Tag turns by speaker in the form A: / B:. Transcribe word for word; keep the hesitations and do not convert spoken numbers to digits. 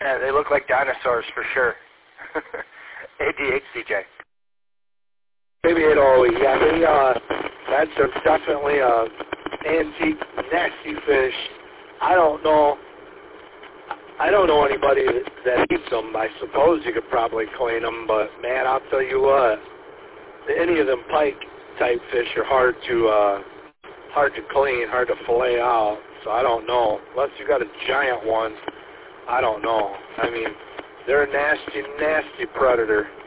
A: Yeah, they look like dinosaurs for sure. A D H C J.
B: Maybe it'll, yeah, they, uh, that's a, definitely a antique, nasty fish. I don't know. I don't know anybody that, that eats them. I suppose you could probably clean them, but man, I'll tell you what, any of them pike type fish are hard to, uh, hard to clean, hard to fillet out. So I don't know. Unless you got a giant one, I don't know. I mean, they're a nasty, nasty predator.